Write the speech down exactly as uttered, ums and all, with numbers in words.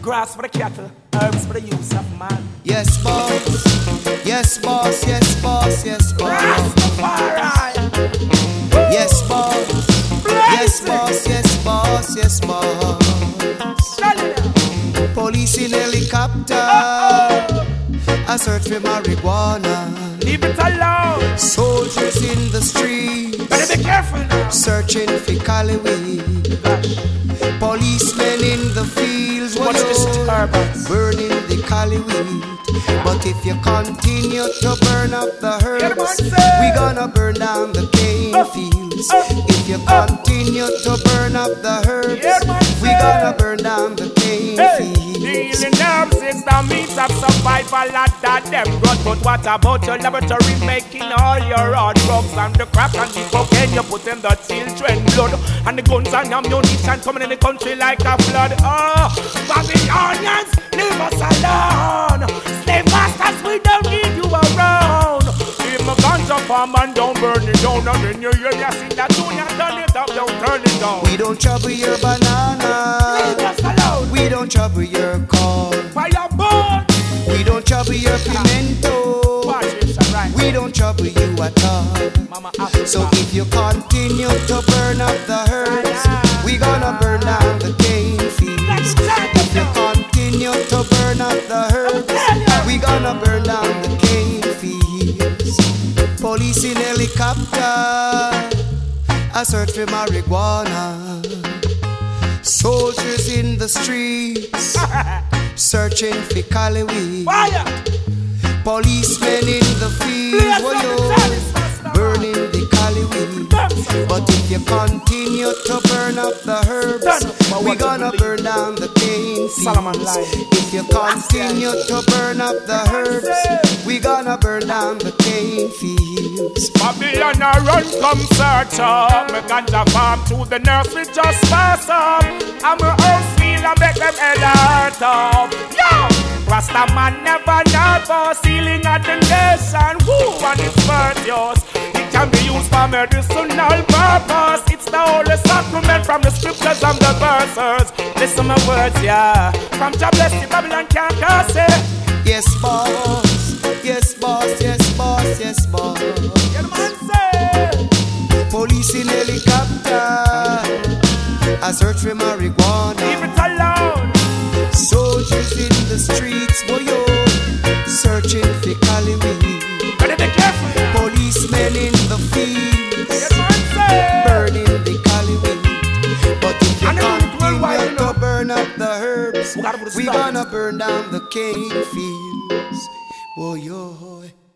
Grass for the cattle, herbs for the use of man. Yes, boss. Yes, boss. Yes, boss. Yes, boss. Rastafari. Yes, boss. Yes, boss. Yes, boss. Yes, boss. Police in helicopter. Uh-oh. I search for marijuana. Leave it alone. Soldiers in the streets. Better be careful now. Searching for Cali weed. Policemen in the fields. What's disturbance? Burning the Cali weed. But if you continue to burn up the herbs, we gonna burn down the cane uh, fields. Uh, if you continue uh, to burn up the herbs, we gonna burn down the cane hey, fields. Dealing herbs is the means of survival. Lot that them good. But what about your laboratory making all your hard drugs and the crack and the cocaine you put in the children blood and the guns and ammunition coming in the country like a flood? Oh, Babylonians, leave us alone. Slave masters, we don't need you around. Leave my guns up and don't burn it down. And then you hear you sing that tune and turn it up, don't turn it down. We don't trouble your banana. Leave us alone. We don't trouble your corn. Fireball. We don't trouble your pimento. We don't trouble you at all. Mama, so if you continue to burn up the herbs, we gonna burn down the cane fields. If you continue to burn up the herbs, we gonna burn down the cane fields. Police in helicopter, I search for marijuana. Soldiers in the streets, searching for Cali weed. Policemen in the fields, oh yo, burning the Cali weed. But if you continue to burn up the herbs, we gonna burn down the cane fields. If you continue to burn up the herbs, we gonna burn down the cane fields. Babylon a run come search up. Me ganja farm to the nursery just pass up. I'm a house feel and make them head hurt up. Yo! Rasta man never nervous, healing at the nation. Woo, and it's virtuous. It can be used for medicinal purpose. It's the holy sacrament from the scriptures and the verses. Listen my words, yeah. From Jah bless the Babylon can't curse it. Yes, boss. Yes, boss. Yes, boss. Yes, boss. Yeah, the man say. Police in helicopter, I search for marijuana. Leave it alone. Soldiers in the streets, boy, yo, searching for Cali weed. Better be careful. Policemen in the fields, yeah, burning the Cali weed. But if you continue to burn up the herbs, we gonna burn down the cane fields. Boy, yo.